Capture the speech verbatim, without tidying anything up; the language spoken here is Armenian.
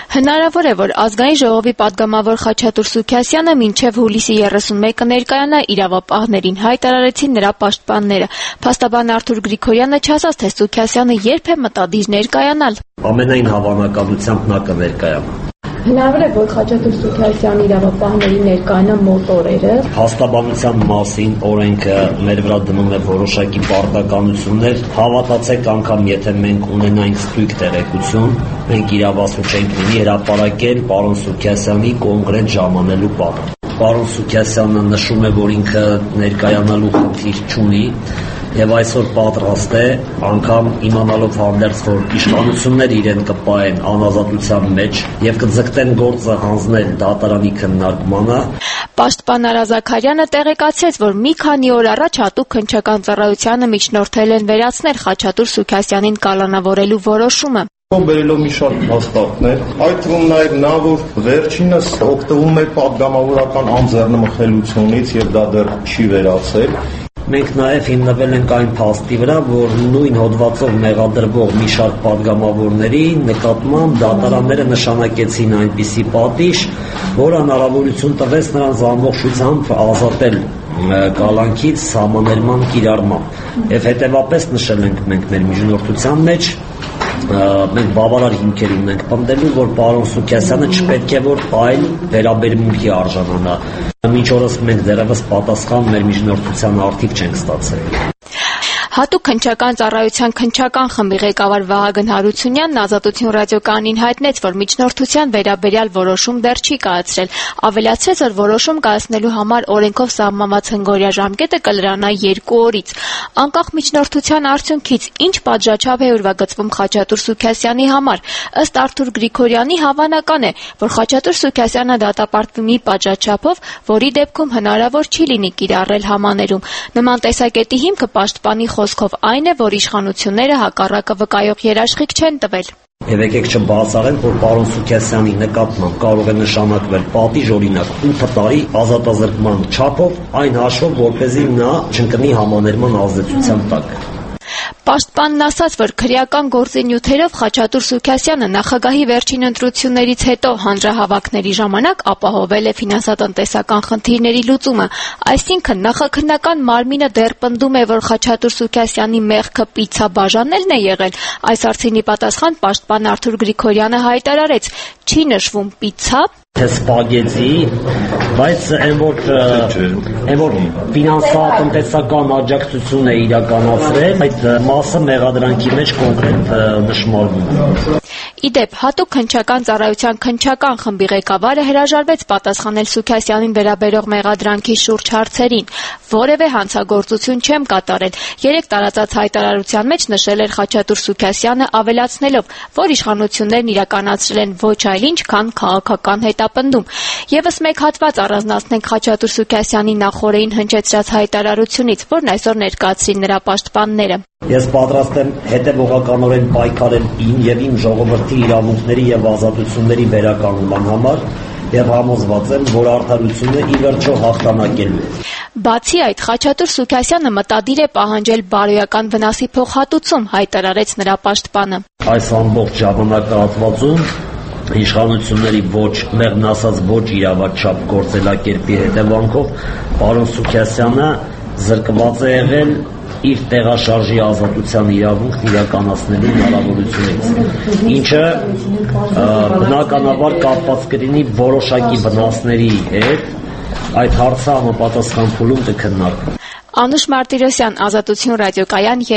Հնարավոր է, որ ազգային ժողովի պատգամավոր Խաչատուր Սուքիասյանը մինչև հուլիսի երեսունմեկը ներկայանա իրավապահներին, հայտարարեցին նրա պաշտպանները։ Փաստաբան Արթուր Գրիգորյանը չասաց, թե Սուքիասյանը երբ է մտադիր ներկայանալ։ Ամենայն հավանականությամբ նա կներկայանա։ Հնարավոր է, որ Խաչատուր Սուքիասյանի իրավապահների ներկայանա մոտ օրերը։ Փաստաբանության մասին օրենքը մեր վրա դնում է որոշակի պարտականություններ։ Հավատացեք, անգամ եթե մենք ունենայինք ստույգ տեղեկություն, մենք իրավասու չենք լինի հրապարակել պարոն Սուքիասյանի կոնկրետ ժամանելու պատը։ Պարոն Սուքիասյանը նշում է, որ ինքը ներկայանալու խնդիր չունի եւ այսօր պատրաստ է, անգամ իմանալով հանդերձ, որ իշխանությունները իրեն կպահեն անազատության մեջ եւ կձգտեն գործը հանձնել դատարանի քննարկմանը։ Պաշտպան Արա Զաքարյանը տեղեկացրեց, որ մի քանի օր առաջ հատուկ քննչական ծառայությանը միջնորդել են վերացնել Խաչատուր Սուքիասյանին կալանավորելու որոշումը։ Բերելով մի շարք փաստարկներ, այդ թվում նաև նա, որ վերջինս օգտվում է պատգամավորական անձեռնմխելությունից եւ դա դեռ չի վերացել։ Մենք նաև հիմնվել ենք այն փաստի վրա, որ նույն հոդվածով մեղադրվող մի շարք պատգամավորների նկատմամբ դատարանները նշանակեցին այնպիսի պատիժ, որը հնարավորություն տվեց նրանց ամբողջությամբ ազատել կալանքից սահմաներման կիրառմամբ։ Եվ հետևապես նշել ենք մենք մեր միջնորդության մեջ, մենք բավարար հիմքեր ունենք պնդելու, որ պարոն Սուքիասյանը չպետք է որ այլ վերաբերմունքի արժանանա։ Մինչ օրս մենք դեռևս պատասխան մեր միջնորդության արդիվ չենք ստացել։ Հատուկ քննչական ծառայության քննչական խմբի ղեկավար Վահագն Հարությունյանն Ազատություն ռադիոկայանին հայտնեց, որ միջնորդության վերաբերյալ որոշում դեռ չի կայացրել։ Ավելացրեց, որ որոշում կայացնելու համար օրենքով սահմանված հնգօրյա ժամկետը կլրանա երկու օրից։ Անկախ միջնորդության արդյունքից ինչ պատժաչափ է ուրվագծվում Խաչատուր Սուքիասյանի համար։ Ըստ Արթուր Գրիգորյանի հավանական է, որ Խաչատուր Սուքիասյանը դատապարտվի մի պատժաչափով, որի դեպքում հնարավոր չի լինի կիրառել համաներում։ Նման տեսակետի հիմքը պաշտպանի խոսքով այն է, որ իշխանությունները հակառակը վկայող երաշխիք չեն տվել։ Եվ եկեք չբացառենք, որ պարոն Սուքիասյանի նկատմամբ կարող է նշանակվել պատիժ օրինակ ութ տարի ազատազրկման չափով, այն հաշվով, որպեսզի նա չընկնի համաներման ազդեցության տակ։ Պաշտպանն ասաց, որ քրեական գործի նյութերով Խաչատուր Սուքիասյանը նախագահի վերջին ընտրություններից հետո հանրահավաքների ժամանակ ապահովել է ֆինանսատնտեսական խնդիրների լուծումը, այսինքն նախաքննական մարմինը դեռ պնդում է, որ Խաչատուր Սուքիասյանի մեղքը պիցա բաժանելն է եղել։ Այս հարցինի պատասխան պաշտպան Արթուր Գրիգորյանը հայտարարեց. չի նշվում պիցա, թե սպագեցի, բայց այն որ այն որ ֆինանսատնտեսական աջակցություն է իրականացրել, այդ մասը մեղադրանքի մեջ կոնկրետ նշմարվում։ Իդեպ հատուկ քննչական ծառայության քննչական խմբի ղեկավարը հրաժարվեց պատասխանել Սուքիասյանին վերաբերող մեղադրանքի շուրջ հարցերին։ Որևէ հանցագործություն չեմ կատարել։ Երեք տարածած հայտարարության մեջ նշել էր Խաչատուր Սուքիասյանը, ավելացնելով, որ իշխանություններն իրականացրել են ոչ այլ ինչ, քան քաղաքական հետապնդում։ Եվս մեկ հատված առանձնացնենք Խաչատուր Սուքիասյանի նախօրեին հնչեցրած հայտարարությունից, որն այսօր ներկայացրին նրա պաշտպանները։ Ես պատրաստ եմ հետևողականորեն պայքարել իմ եւ իմ ժողովրդի իրավունքների եւ ազատությունների վերականգնման համար եւ համոզված եմ, որ արդարությունը ի վերջո հաղթանակելու է։ Բացի այդ, Խաչատուր Սուքիասյանը մտադիր է պահանջել բարոյական վնասի փոխհատուցում, հայտարարեց նրա պաշտպանը։ Այս ամբողջ ժամանակահատվածում իշխանությունների ոչ մեղմ ասած ոչ իրավաչափ գործելակերպի հետևանքով պարոն Սուքիասյանը զրկված է եղել իր տեղաշարժի ազատության իրավունքն իրականացնելու հնարավորությունից, ինչը բնականաբար կապված կլինի որոշակի վնասների հետ, այդ հարցը համապատասխան փուլում կքննարկվի։ Անուշ Մարտիրոսյան, Ազատություն ռադիոկայան։